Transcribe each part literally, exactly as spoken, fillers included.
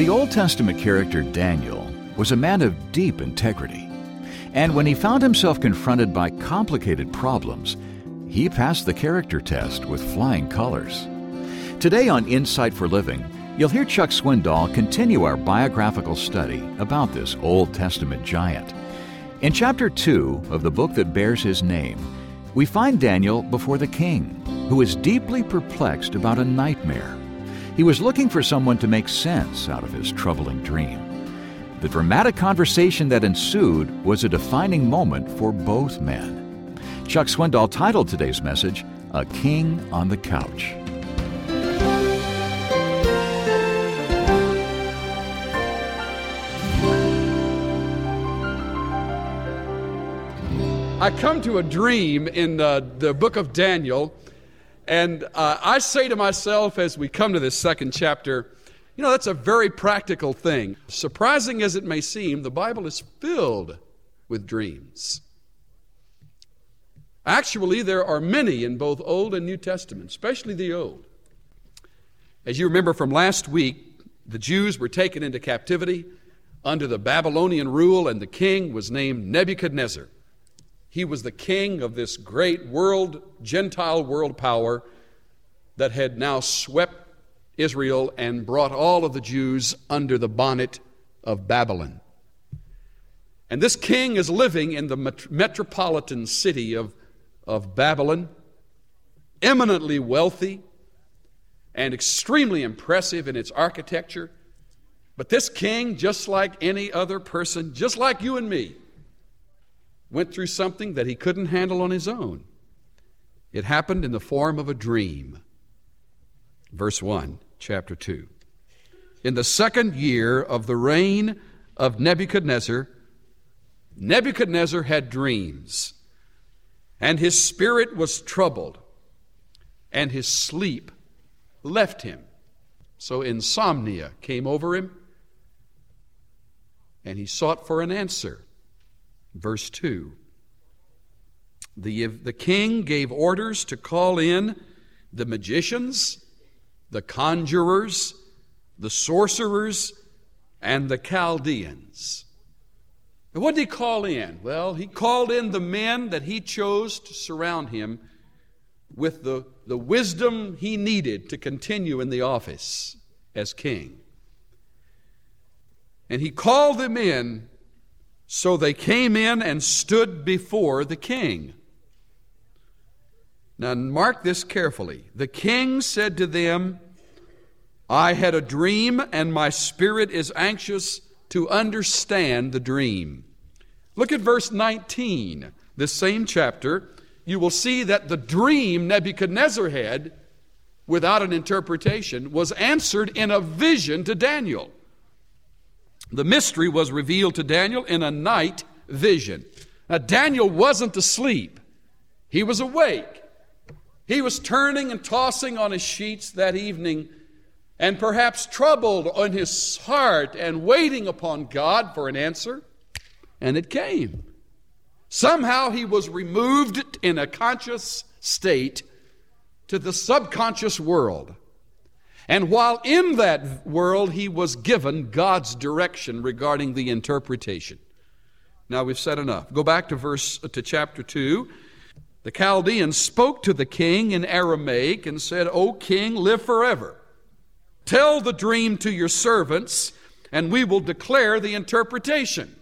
The Old Testament character Daniel was a man of deep integrity. And when he found himself confronted by complicated problems, he passed the character test with flying colors. Today on Insight for Living, you'll hear Chuck Swindoll continue our biographical study about this Old Testament giant. In chapter two of the book that bears his name, we find Daniel before the king, who is deeply perplexed about a nightmare. He was looking for someone to make sense out of his troubling dream. The dramatic conversation that ensued was a defining moment for both men. Chuck Swindoll titled today's message, A King on the Couch. I come to a dream in uh, the book of Daniel, and uh, I say to myself as we come to this second chapter, you know, that's a very practical thing. Surprising as it may seem, the Bible is filled with dreams. Actually, there are many in both Old and New Testament, especially the Old. As you remember from last week, the Jews were taken into captivity under the Babylonian rule, and the king was named Nebuchadnezzar. He was the king of this great world, Gentile world power that had now swept Israel and brought all of the Jews under the bonnet of Babylon. And this king is living in the met- metropolitan city of, of Babylon, eminently wealthy and extremely impressive in its architecture. But this king, just like any other person, just like you and me, went through something that he couldn't handle on his own. It happened in the form of a dream. Verse one, chapter two. In the second year of the reign of Nebuchadnezzar, Nebuchadnezzar had dreams, and his spirit was troubled, and his sleep left him. So insomnia came over him, and he sought for an answer. Verse two. The, the king gave orders to call in the magicians, the conjurers, the sorcerers, and the Chaldeans. And what did he call in? Well, he called in the men that he chose to surround him with the, the wisdom he needed to continue in the office as king. And he called them in, so they came in and stood before the king. Now mark this carefully. The king said to them, I had a dream, and my spirit is anxious to understand the dream. Look at verse nineteen, this same chapter. You will see that the dream Nebuchadnezzar had, without an interpretation, was answered in a vision to Daniel. The mystery was revealed to Daniel in a night vision. Now, Daniel wasn't asleep. He was awake. He was turning and tossing on his sheets that evening, and perhaps troubled in his heart and waiting upon God for an answer. And it came. Somehow he was removed in a conscious state to the subconscious world. And while in that world, he was given God's direction regarding the interpretation. Now we've said enough. Go back to verse to chapter two. The Chaldeans spoke to the king in Aramaic and said, O king, live forever. Tell the dream to your servants, and we will declare the interpretation.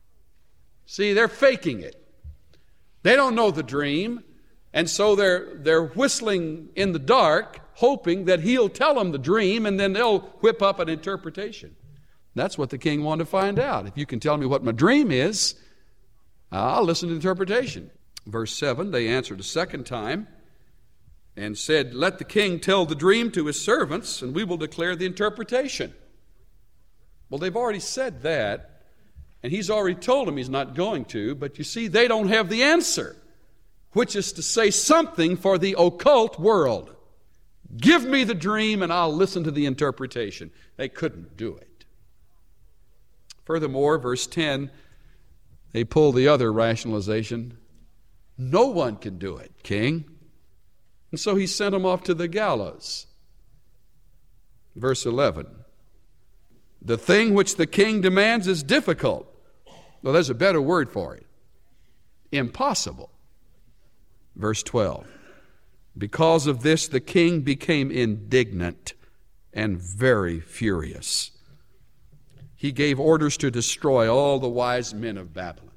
See, they're faking it. They don't know the dream, and so they're they're whistling in the dark, hoping that he'll tell them the dream, and then they'll whip up an interpretation. That's what the king wanted to find out. If you can tell me what my dream is, I'll listen to the interpretation. Verse seven, they answered a second time and said, let the king tell the dream to his servants, and we will declare the interpretation. Well, they've already said that, and he's already told them he's not going to, but you see, they don't have the answer, which is to say something for the occult world. Give me the dream and I'll listen to the interpretation. They couldn't do it. Furthermore, verse ten, they pull the other rationalization. No one can do it, king. And so he sent them off to the gallows. Verse eleven. The thing which the king demands is difficult. Well, there's a better word for it. Impossible. Verse twelve. Because of this, the king became indignant and very furious. He gave orders to destroy all the wise men of Babylon.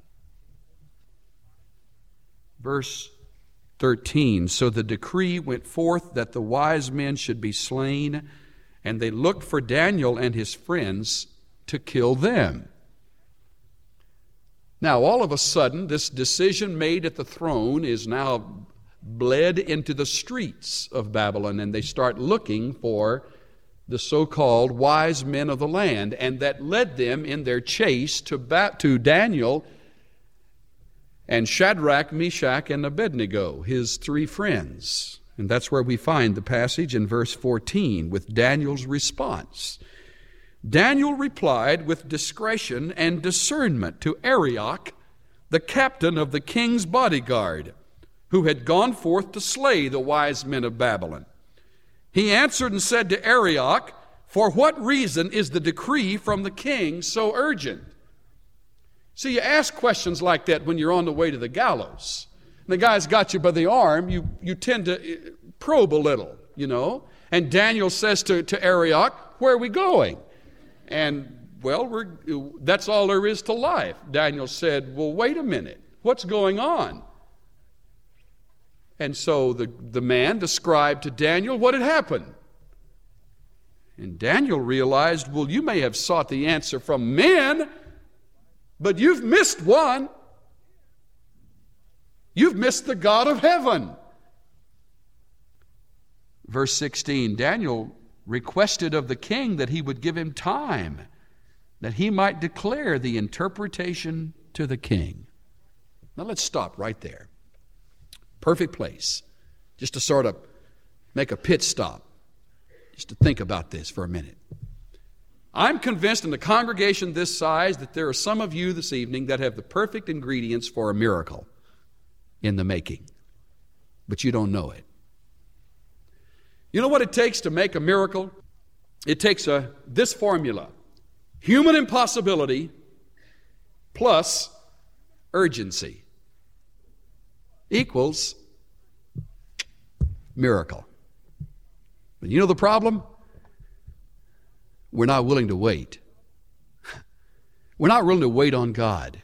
Verse thirteen. So the decree went forth that the wise men should be slain, and they looked for Daniel and his friends to kill them. Now, all of a sudden, this decision made at the throne is now bled into the streets of Babylon, and they start looking for the so-called wise men of the land, and that led them in their chase to, ba- to Daniel and Shadrach, Meshach, and Abednego, his three friends. And that's where we find the passage in verse fourteen with Daniel's response. Daniel replied with discretion and discernment to Arioch, the captain of the king's bodyguard, who had gone forth to slay the wise men of Babylon. He answered and said to Arioch, "For what reason is the decree from the king so urgent?" See, you ask questions like that when you're on the way to the gallows. And the guy's got you by the arm, you, you tend to probe a little, you know. And Daniel says to, to Arioch, "Where are we going?" And, well, we're, that's all there is to life. Daniel said, "Well, wait a minute. What's going on?" And so the, the man described to Daniel what had happened. And Daniel realized, well, you may have sought the answer from men, but you've missed one. You've missed the God of heaven. Verse sixteen, Daniel requested of the king that he would give him time, that he might declare the interpretation to the king. Now let's stop right there. Perfect place, just to sort of make a pit stop, just to think about this for a minute. I'm convinced in a congregation this size that there are some of you this evening that have the perfect ingredients for a miracle in the making, but you don't know it. You know what it takes to make a miracle? It takes a this formula: human impossibility plus urgency equals miracle. But you know the problem? We're not willing to wait. We're not willing to wait on God.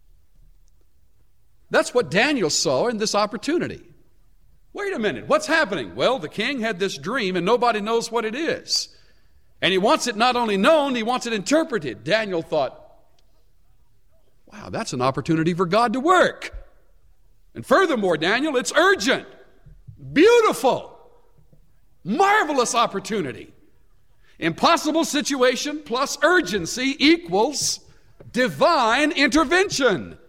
That's what Daniel saw in this opportunity. Wait a minute, what's happening? Well, the king had this dream and nobody knows what it is. And he wants it not only known, he wants it interpreted. Daniel thought, wow, that's an opportunity for God to work. And furthermore, Daniel, it's urgent, beautiful, marvelous opportunity. Impossible situation plus urgency equals divine intervention.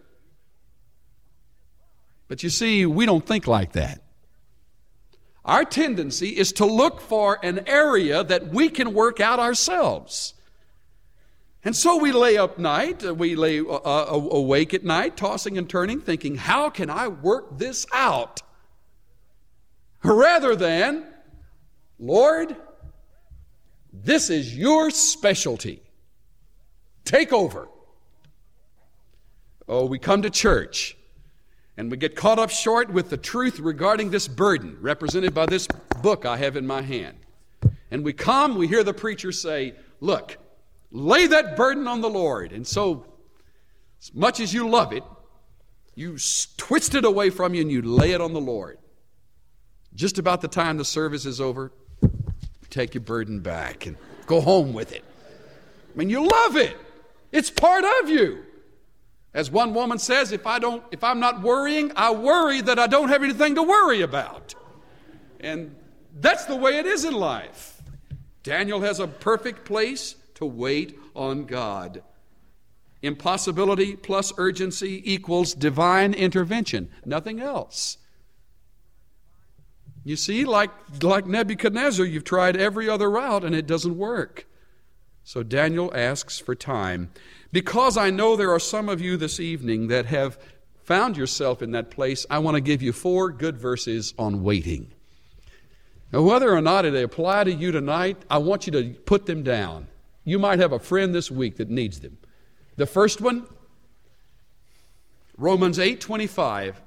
But you see, we don't think like that. Our tendency is to look for an area that we can work out ourselves. And so we lay up night, we lay uh, awake at night, tossing and turning, thinking, how can I work this out? Rather than, Lord, this is your specialty. Take over. Oh, we come to church and we get caught up short with the truth regarding this burden represented by this book I have in my hand. And we come, we hear the preacher say, look, lay that burden on the Lord. And so, as much as you love it, you twist it away from you and you lay it on the Lord. Just about the time the service is over, take your burden back and go home with it. I mean, you love it. It's part of you. As one woman says, if I don't, if I'm not worrying, I worry that I don't have anything to worry about. And that's the way it is in life. Daniel has a perfect place to wait on God. Impossibility plus urgency equals divine intervention. Nothing else. You see, like, like Nebuchadnezzar, you've tried every other route and it doesn't work. So Daniel asks for time. Because I know there are some of you this evening that have found yourself in that place, I want to give you four good verses on waiting. Now, whether or not they apply to you tonight, I want you to put them down. You might have a friend this week that needs them. The first one, Romans eight twenty-five.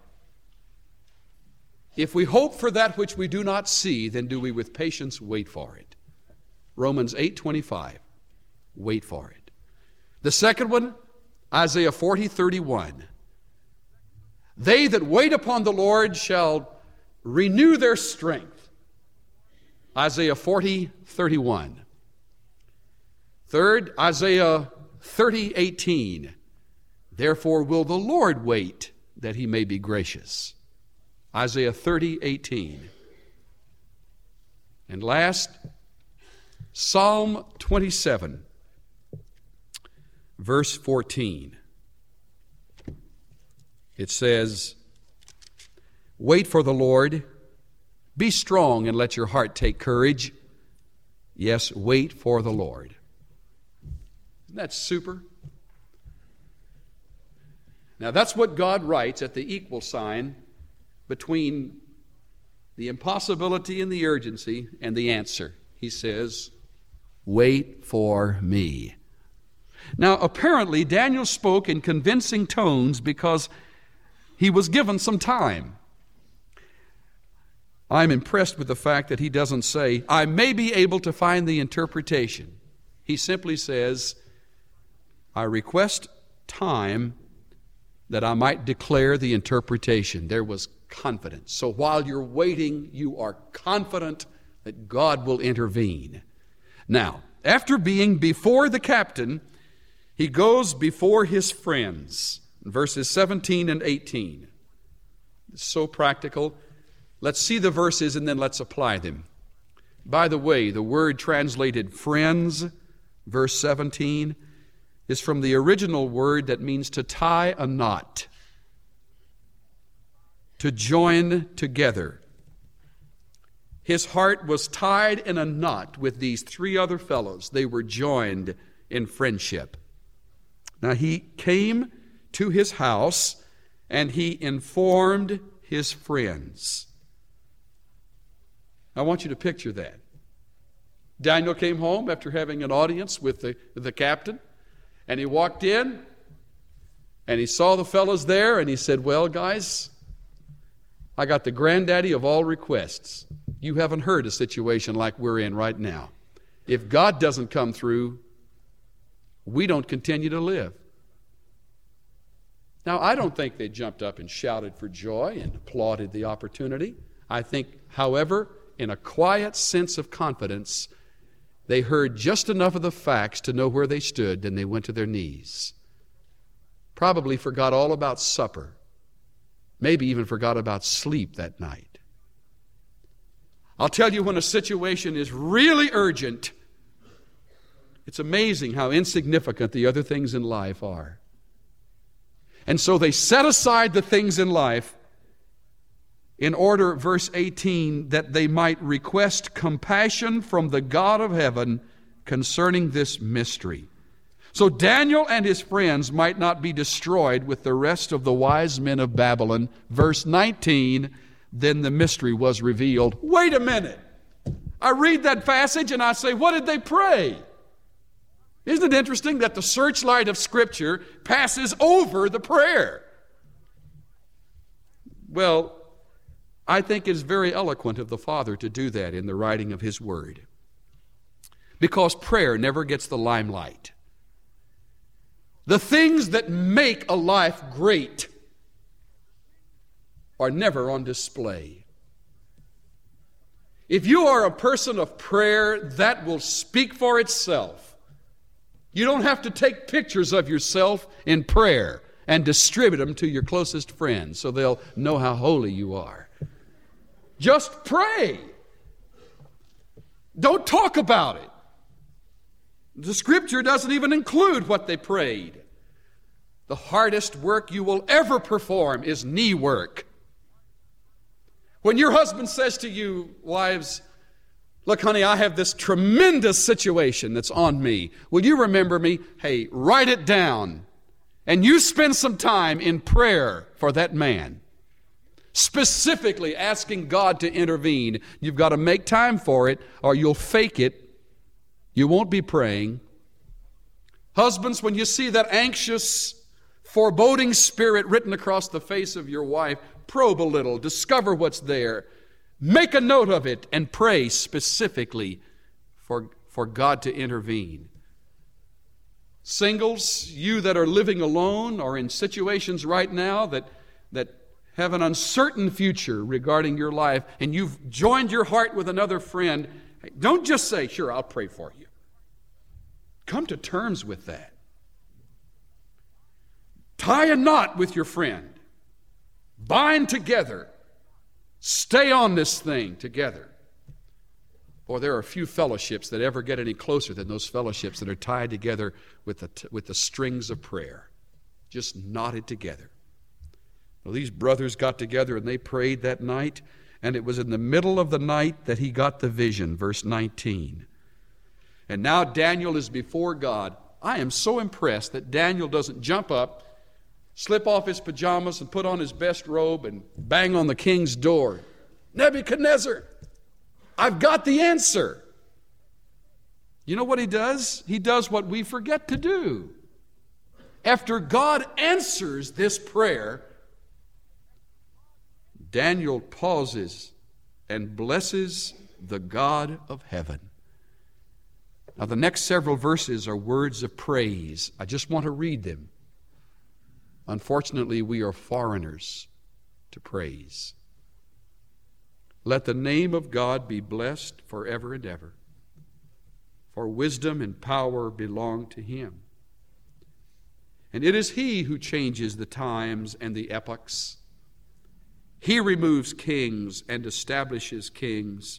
If we hope for that which we do not see, then do we with patience wait for it. Romans eight twenty-five. Wait for it. The second one, Isaiah forty thirty-one. They that wait upon the Lord shall renew their strength. Isaiah forty thirty-one. Third, Isaiah thirty eighteen. Therefore will the Lord wait that he may be gracious. Isaiah thirty eighteen. And last, Psalm twenty-seven, verse fourteen. It says, wait for the Lord, be strong and let your heart take courage. Yes, wait for the Lord. Isn't that super? Now that's what God writes at the equal sign between the impossibility and the urgency and the answer. He says, wait for me. Now apparently Daniel spoke in convincing tones because he was given some time. I'm impressed with the fact that he doesn't say, I may be able to find the interpretation. He simply says, I request time that I might declare the interpretation. There was confidence. So while you're waiting, you are confident that God will intervene. Now, after being before the captain, he goes before his friends. Verses seventeen and eighteen. It's so practical. Let's see the verses and then let's apply them. By the way, the word translated friends, verse seventeen, is from the original word that means to tie a knot, to join together. His heart was tied in a knot with these three other fellows. They were joined in friendship. Now he came to his house and he informed his friends. I want you to picture that. Daniel came home after having an audience with the, the captain, and he walked in and he saw the fellows there and he said, well, guys, I got the granddaddy of all requests. You haven't heard a situation like we're in right now. If God doesn't come through, we don't continue to live. Now, I don't think they jumped up and shouted for joy and applauded the opportunity. I think, however, in a quiet sense of confidence, they heard just enough of the facts to know where they stood, and they went to their knees. Probably forgot all about supper. Maybe even forgot about sleep that night. I'll tell you, when a situation is really urgent, it's amazing how insignificant the other things in life are. And so they set aside the things in life in order, verse eighteen, that they might request compassion from the God of heaven concerning this mystery. So Daniel and his friends might not be destroyed with the rest of the wise men of Babylon. Verse nineteen, then the mystery was revealed. Wait a minute. I read that passage and I say, what did they pray? Isn't it interesting that the searchlight of Scripture passes over the prayer? Well, I think it's very eloquent of the Father to do that in the writing of His Word. Because prayer never gets the limelight. The things that make a life great are never on display. If you are a person of prayer, that will speak for itself. You don't have to take pictures of yourself in prayer and distribute them to your closest friends so they'll know how holy you are. Just pray. Don't talk about it. The Scripture doesn't even include what they prayed. The hardest work you will ever perform is knee work. When your husband says to you, wives, look, honey, I have this tremendous situation that's on me. Will you remember me? Hey, write it down. And you spend some time in prayer for that man. Specifically asking God to intervene. You've got to make time for it or you'll fake it. You won't be praying Husbands, when you see that anxious, foreboding spirit written across the face of your wife, probe a little, discover what's there, make a note of it, and pray specifically for, for God to intervene. Singles, you that are living alone or in situations right now that, that have an uncertain future regarding your life, and you've joined your heart with another friend, don't just say, sure, I'll pray for you. Come to terms with that. Tie a knot with your friend. Bind together. Stay on this thing together. Or there are few fellowships that ever get any closer than those fellowships that are tied together with the, t- with the strings of prayer. Just knotted together. Well, these brothers got together and they prayed that night, and it was in the middle of the night that he got the vision, verse nineteen. And now Daniel is before God. I am so impressed that Daniel doesn't jump up, slip off his pajamas and put on his best robe and bang on the king's door. Nebuchadnezzar, I've got the answer. You know what he does? He does what we forget to do. After God answers this prayer, Daniel pauses and blesses the God of heaven. Now, the next several verses are words of praise. I just want to read them. Unfortunately, we are foreigners to praise. Let the name of God be blessed forever and ever, for wisdom and power belong to Him. And it is He who changes the times and the epochs. He removes kings and establishes kings.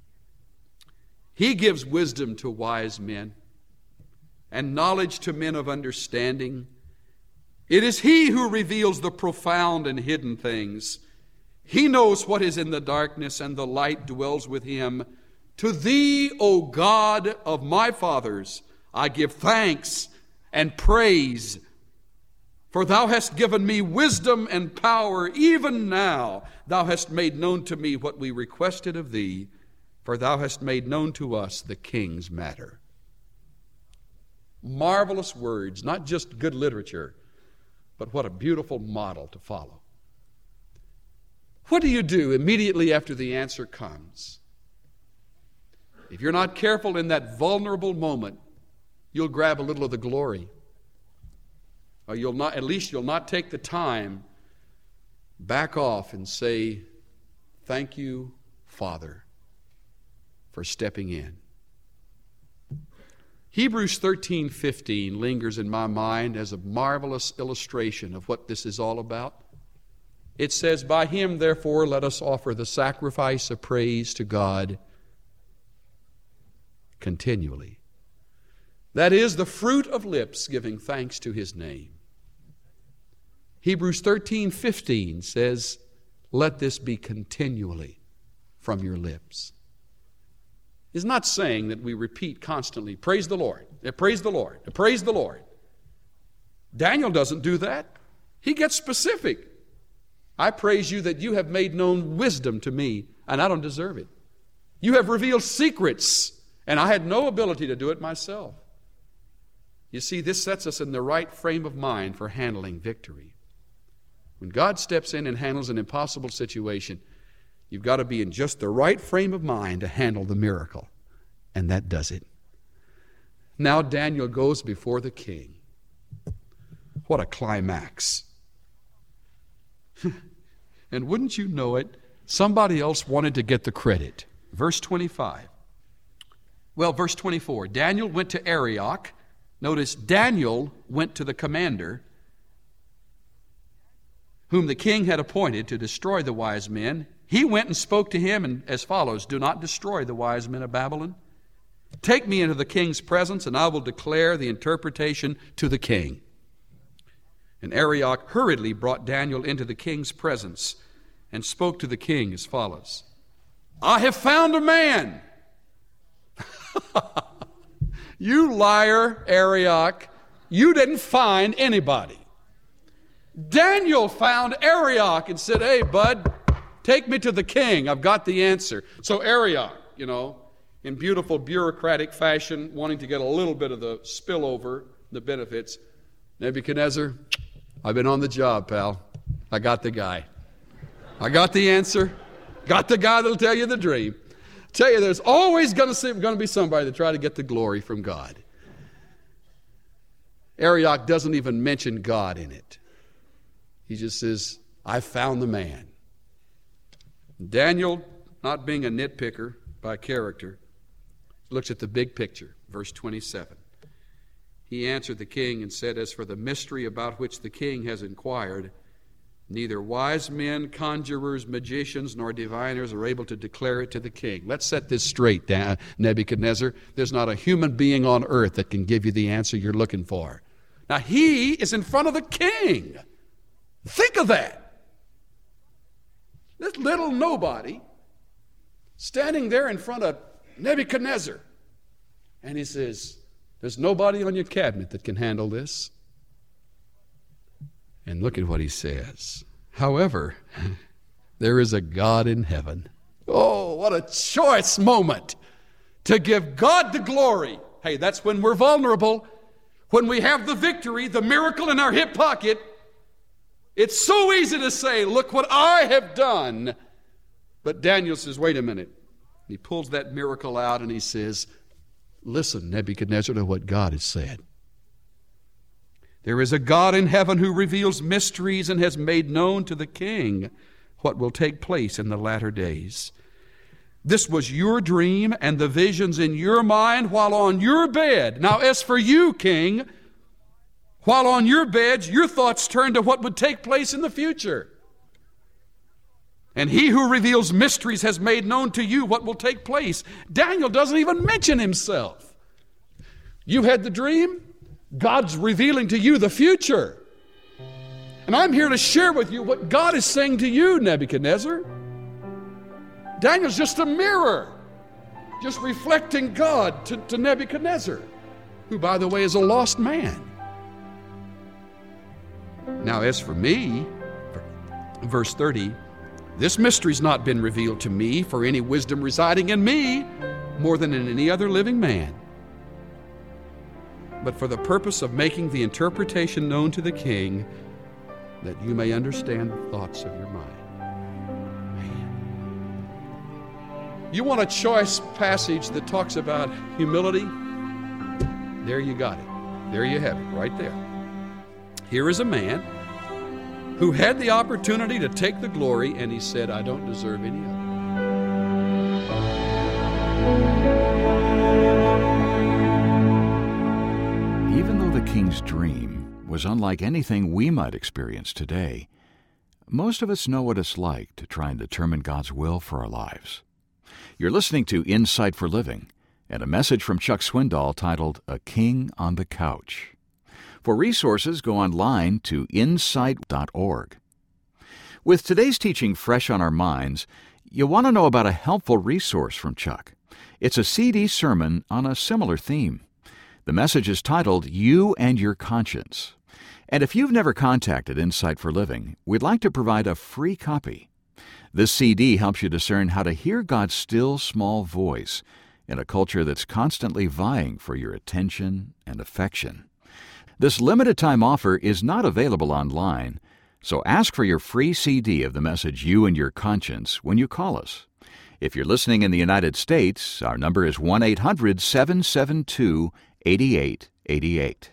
He gives wisdom to wise men and knowledge to men of understanding. It is He who reveals the profound and hidden things. He knows what is in the darkness, and the light dwells with Him. To Thee, O God of my fathers, I give thanks and praise, for Thou hast given me wisdom and power. Even now Thou hast made known to me what we requested of Thee, for Thou hast made known to us the king's matter. Marvelous words, not just good literature, but what a beautiful model to follow. What do you do immediately after the answer comes? If you're not careful in that vulnerable moment, you'll grab a little of the glory. Or you'll not, at least you'll not take the time, back off and say, thank you, Father, for stepping in. Hebrews thirteen fifteen lingers in my mind as a marvelous illustration of what this is all about. It says, by Him, therefore, let us offer the sacrifice of praise to God continually. That is, the fruit of lips giving thanks to His name. Hebrews thirteen fifteen says, let this be continually from your lips. It's not saying that we repeat constantly, praise the Lord, praise the Lord, praise the Lord. Daniel doesn't do that. He gets specific. I praise you that you have made known wisdom to me, and I don't deserve it. You have revealed secrets, and I had no ability to do it myself. You see, this sets us in the right frame of mind for handling victory. When God steps in and handles an impossible situation, you've got to be in just the right frame of mind to handle the miracle. And that does it. Now Daniel goes before the king. What a climax. And wouldn't you know it, somebody else wanted to get the credit. Verse twenty-five. Well, verse twenty-four. Daniel went to Arioch. Notice, Daniel went to the commander, whom the king had appointed to destroy the wise men. He went and spoke to him and as follows, do not destroy the wise men of Babylon. Take me into the king's presence, and I will declare the interpretation to the king. And Arioch hurriedly brought Daniel into the king's presence and spoke to the king as follows. I have found a man. You liar, Arioch. You didn't find anybody. Daniel found Arioch and said, hey, bud, take me to the king. I've got the answer. So Arioch, you know, in beautiful bureaucratic fashion, wanting to get a little bit of the spillover the benefits. Nebuchadnezzar, I've been on the job, pal. I got the guy. I got the answer. Got the guy that'll tell you the dream. Tell you, there's always going to be somebody that try to get the glory from God. Arioch doesn't even mention God in it. He just says, I found the man. Daniel, not being a nitpicker by character, looks at the big picture, verse twenty-seven. He answered the king and said, as for the mystery about which the king has inquired, neither wise men, conjurers, magicians, nor diviners are able to declare it to the king. Let's set this straight, Nebuchadnezzar. There's not a human being on earth that can give you the answer you're looking for. Now, he is in front of the king. Think of that. This little nobody standing there in front of Nebuchadnezzar. And he says, there's nobody on your cabinet that can handle this. And look at what he says. However, there is a God in heaven. Oh, what a choice moment to give God the glory. Hey, that's when we're vulnerable. When we have the victory, the miracle in our hip pocket. It's so easy to say, look what I have done. But Daniel says, wait a minute. He pulls that miracle out and he says, listen, Nebuchadnezzar, to what God has said. There is a God in heaven who reveals mysteries and has made known to the king what will take place in the latter days. This was your dream and the visions in your mind while on your bed. Now, as for you, king, while on your bed, your thoughts turn to what would take place in the future. And he who reveals mysteries has made known to you what will take place. Daniel doesn't even mention himself. You had the dream. God's revealing to you the future. And I'm here to share with you what God is saying to you, Nebuchadnezzar. Daniel's just a mirror, just reflecting God to, to Nebuchadnezzar, who, by the way, is a lost man. Now, as for me, verse thirty, this mystery's not been revealed to me for any wisdom residing in me more than in any other living man, but for the purpose of making the interpretation known to the king, that you may understand the thoughts of your mind. Man. You want a choice passage that talks about humility? There you got it. There you have it, right there. Here is a man who had the opportunity to take the glory, and he said, I don't deserve any of it. Even though the king's dream was unlike anything we might experience today, most of us know what it's like to try and determine God's will for our lives. You're listening to Insight for Living, and a message from Chuck Swindoll titled, A King on the Couch. For resources, go online to insight dot org. With today's teaching fresh on our minds, you'll want to know about a helpful resource from Chuck. It's a C D sermon on a similar theme. The message is titled, You and Your Conscience. And if you've never contacted Insight for Living, we'd like to provide a free copy. This C D helps you discern how to hear God's still, small voice in a culture that's constantly vying for your attention and affection. This limited-time offer is not available online, so ask for your free C D of the message You and Your Conscience when you call us. If you're listening in the United States, our number is one eight hundred seven seven two eight eight eight eight.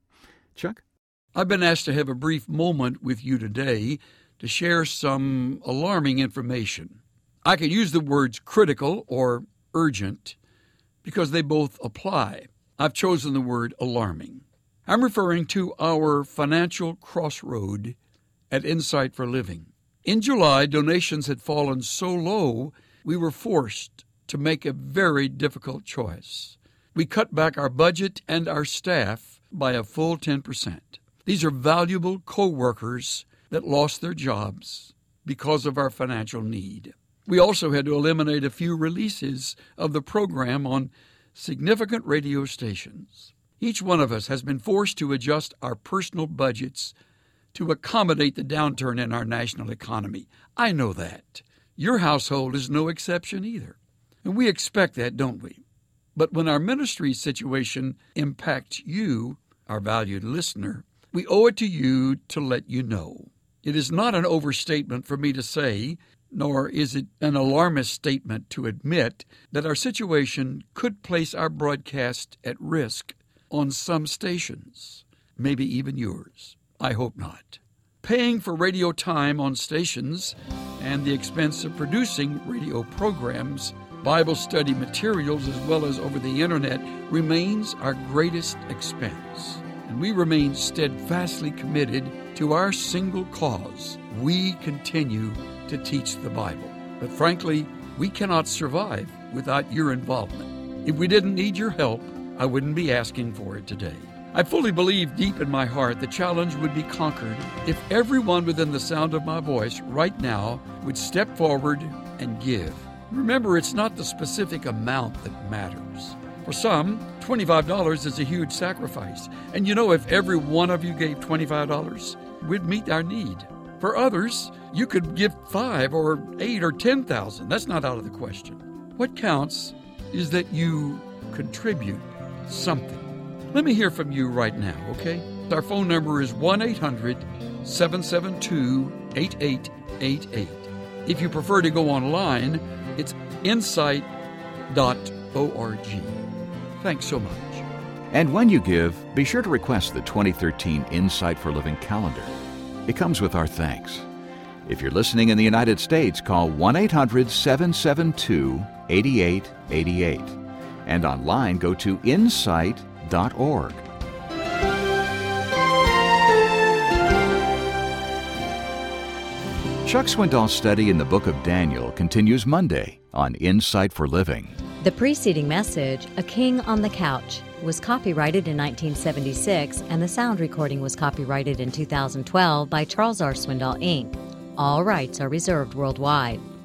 Chuck? I've been asked to have a brief moment with you today to share some alarming information. I could use the words critical or urgent because they both apply. I've chosen the word alarming. I'm referring to our financial crossroad at Insight for Living. In July, donations had fallen so low, we were forced to make a very difficult choice. We cut back our budget and our staff by a full ten percent. These are valuable co-workers that lost their jobs because of our financial need. We also had to eliminate a few releases of the program on significant radio stations. Each one of us has been forced to adjust our personal budgets to accommodate the downturn in our national economy. I know that. Your household is no exception either. And we expect that, don't we? But when our ministry situation impacts you, our valued listener, we owe it to you to let you know. It is not an overstatement for me to say, nor is it an alarmist statement to admit, that our situation could place our broadcast at risk on some stations, maybe even yours. I hope not. Paying for radio time on stations and the expense of producing radio programs, Bible study materials, as well as over the internet, remains our greatest expense. And we remain steadfastly committed to our single cause. We continue to teach the Bible. But frankly, we cannot survive without your involvement. If we didn't need your help, I wouldn't be asking for it today. I fully believe deep in my heart the challenge would be conquered if everyone within the sound of my voice right now would step forward and give. Remember, it's not the specific amount that matters. For some, twenty-five dollars is a huge sacrifice. And you know, if every one of you gave twenty-five dollars, we'd meet our need. For others, you could give five or eight or ten thousand. That's not out of the question. What counts is that you contribute something. Let me hear from you right now, okay? Our phone number is one eight hundred seven seven two eight eight eight eight. If you prefer to go online, it's insight dot org. Thanks so much. And when you give, be sure to request the twenty thirteen Insight for Living calendar. It comes with our thanks. If you're listening in the United States, call one eight hundred seven seven two eight eight eight eight. And online, go to insight dot org. Chuck Swindoll's study in the book of Daniel continues Monday on Insight for Living. The preceding message, A King on the Couch, was copyrighted in nineteen seventy-six, and the sound recording was copyrighted in two thousand twelve by Charles R. Swindoll, Incorporated. All rights are reserved worldwide.